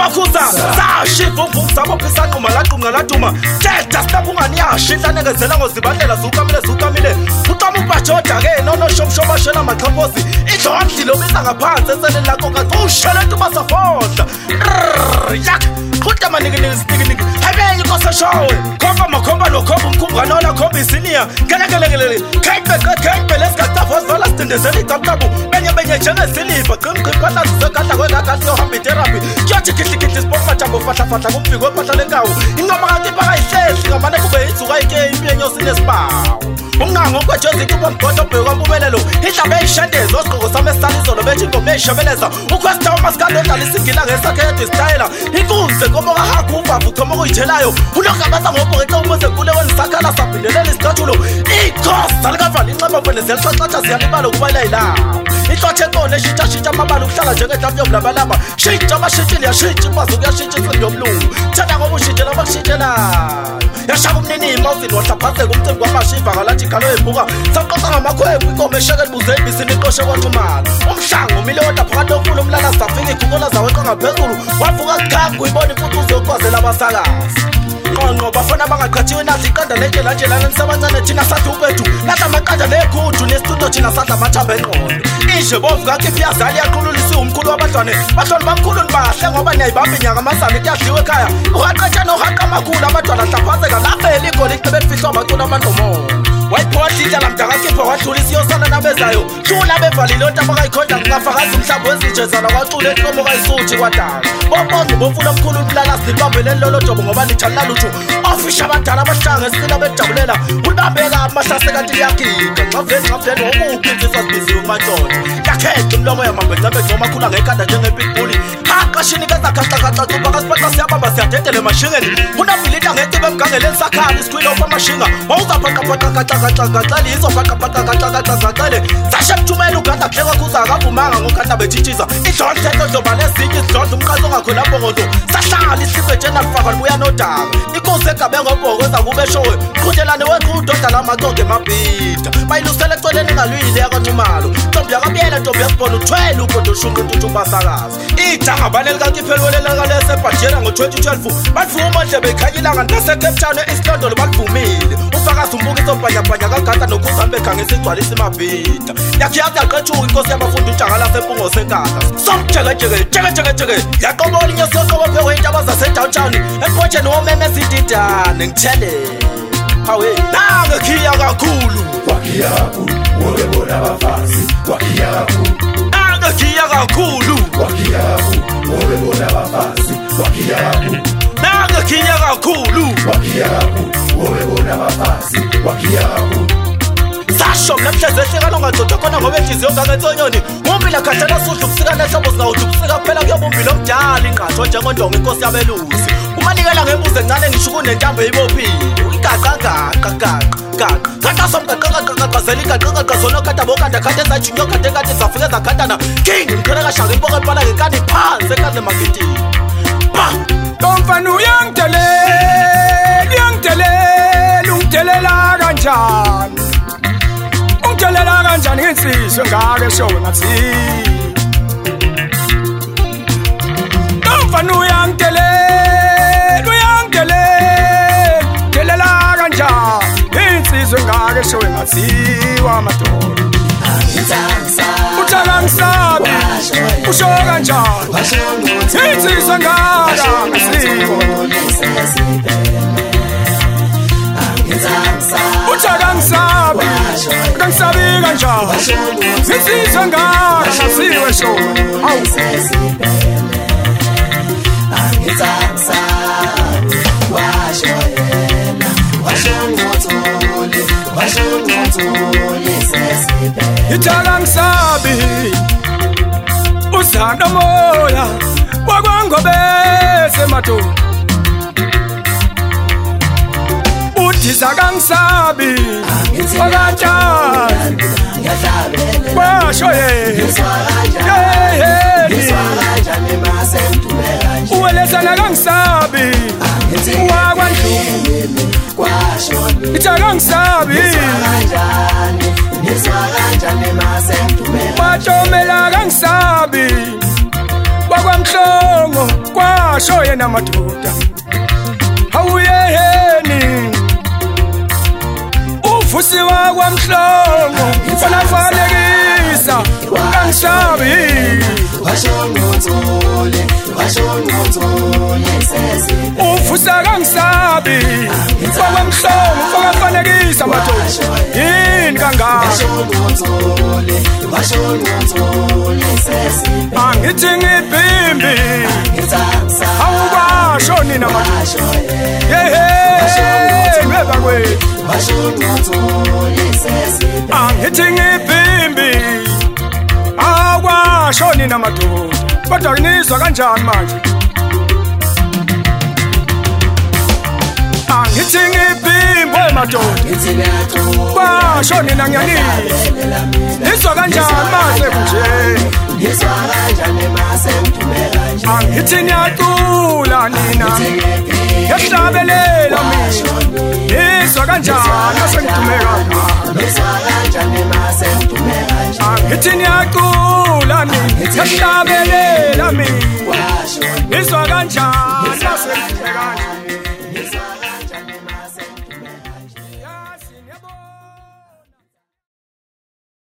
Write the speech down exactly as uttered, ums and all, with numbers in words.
Sabakhuza sashiva umvukuzaba phisa nquma laqunqa laduma thetha sinaphungani yashitla negezela ngozibandlela zukamile zukamile uqama ubhajoda ke nono shomshoma shela maxhaphozi idlondlilo bisa ngaphansi eseleni lakho kacushela nto basafodla yak khutha maningi stikiniki habe yikosa showe khomba makhomba nokhomba umkhumba nona khomba isinia kelekelekele kaybe kaybe lesikata vozola stendezela icapcabu benye benye njengesiliva qinqiphana zisegada kwekakati yohamba itherapy kyothi kihlikithi sibonga jambo fahla fahla kumbiko ephahla lenkawu ingoma kanti phakayihlehli ngamane kube izuka ike impiyenyosini esibawu ungango kwejezi kuba mgodo bheka mpumelelo idlabe eyishendezo osigqoko sami esisalizolo bethi ingoma eyishebeleza ukwesta umasikade odlala isingila ngesakhe yedwa isitayela inkunze ngoba kahakho uvavu choma okuyithelayo unokabasa ngobhokece umuze kule wenisakhala sabhindelela isicathulo ikhosa likavali inxeba vele ziyalixaxaxa ziyalibala ukuba ilayila ihlothe enkolo eshitsha-shitsha amabala ukuhlala njengedlamu yomlabalaba shitsha amashitshile yashitsha imbazi ukuyashitsha insimbi yomlungu thanda ngoba ushitshela abakushitshelayo yashaka umninima uzini wahlaphazeka umcimbi kwamashiva kalathi igalo ebuka saqoqa ngamakhwebu inkomo esheke libuze ebisini iqoshe kwathumana umhlango umile wodwa phakathi omfula umlala zafika igukola zaweqa ngaphezulu wavuka qhagu uyibona imfucuzo yokwazela abasakazi qonqo bafana bangaqhathiwe nathi iqanda lentshelantshelana nisebancane thina sathi ubethu lahla amaqanda nekhuthu nesitudo thina sadla amathamba engqondo inje bovu kakiphi yazali yaqululisiwe umkhulu wabadlwane bahloni bamkhulu nibahle ngoba niyayibamba inyanga amazane kuyadliwa ekhaya uhaqetsha nohaqa amakhulu abadlwana hlaphazeka lafela igoli icebe lifihlwa amacula amantomono wayiphowahlitha lamdakakipha wadlulisa iyosana nabezayo hlula bevalile onto abakayikhonda kungafakazi umhlambo wezijezana kwacula enhlomo kayisuthi kwadala bobonke bofuna omkhulu ulibulala silibambeleni lolo jobo ngoba nithalala lutho ofisha abadala abahlanga esila bejabulela ulibambeka amahlase kanti liyagika ngaveni ngaveni wokuphi insizwa zibiziwe kumatshonto yakhetha umlomo yamambecambece omakhulu angekhanda njengepitbully haqashini kezakhahlakhaxa cuba kasiphaxa siyabamba siyadedele emashingeni unabilita ngetibe emgangeleni sakhali isikhwilofa amashinga wawuzabhaqabhaqaqaxaqaxaqaxaqaxaqaxaqaxaqaxaqaxaqaxaqaxele sashebhaqabhaqaqaxaqaxaqaxaqaxele sashebthumela uganda kuhleka kuza akavumanga ngokanda bethitshiza idlondletho dlobane ezinye izidlondlo umqaso ongakhona bongozo sahlala isibetshena lifaka libuya nodaka inkosi egabe ngobhoko ezakube eshowe qhudelane weqhudoda lamacoge emabhida bayilusele eceleni ngalwile yakanxumalo ntombi yakabiyela ntombi yasibona uthwele ugodo shunqu ntutumbasakazi ijanga bane likakiphelwelelekale sebhajera ngo-twenty twelve balivuma ndlebe ikhanyilanga nasecape town e-east london balivumile ufakazi umbukiso bhanyabhanya kagada nokhuzambe khangisa igcwalisa imabhida yakhiyazi yaqetshuka inkosi yabafundi ujanga lasempungo senkata somjekejeke jekejekejeke yaqobola inyosoqobo phekwe intaba zasedowntown empotsheni womeme ezididane ngithele hawe nangekhiya kakhulu wakhiya kakhulu wobebona abafazi wakhiya kakhulu nangekhiya kakhulu wakhiya kakhulu wobebona abafazi wakhiya kakhulu nangekhiya kakhulu wakhiya kakhulu wobebona abafazi wakhiya kakhulu sasho mnamhleze ehlekana ungagcotha khona ngoba enhliziyo ngangetsonyoni umbila khathana sudla ubusika nehlobo zingawuthi ubusika kuphela kuyobumbila omdala ingqatho njengondonga inkosi yabelusi umanikela ngembuzi encane ngisho kunentambo eyibophile igaqagaqagaqa kata somgaqaqaqaqazela igaqaqaqa zona kata bokanda kata ezajinyo kata kata zafika zakhatana king ngiqhela kashaka impoko ephala ngekani phansi ekadle magitini ba Tomfana uyangitelela uyangitelela ungitelela kanjani ungitelela kanjani insizwe ngake showe ngathi Tomfana uyangitelela uyangitelela telela kanjani insizwe ngake showe ngathi wamadoda Utangisabi usho kanjani insizwe ngaka ngasibo Utangisabi utangisabi kanjani insizwe ngaka ngasiwe sho Italangisabi usanda moya wakwangobese mato Uthisa kangisabi okatshani kwasho ye uwelesana kangisabi wakwandlulu Italangisabi Batomela kangisabi Wakwamhlongo nina madoda awuyeheni uvusiwa kwamhlongo fanafalekisa ungangisabi washongothole washongothole sesi uvusa kangisabi kwamhlongo fanafalekisa madoda yini kangaka washongothole washongothole sesi angithi ngibhimbi awukwasho nina madoda yehe ngeba kwethu washongothole sesi angithi ngibhimbi awukwasho nina madoda kodwa kunizwa kanjani manje angithi ngibhimbi madoda ngithi ngiyaqoqa kwasho nina ngiyanizwa nizwa kanjani manje kunje ngizwa kanjani mase ngithumela nje angithi niyacula nina yahlabelela mina nizwa kanjani asengidumeka ngizwa kanjani mase ngithumela nje angithi niyacula nina yahlabelela mina washo nizwa kanjani asengidumeka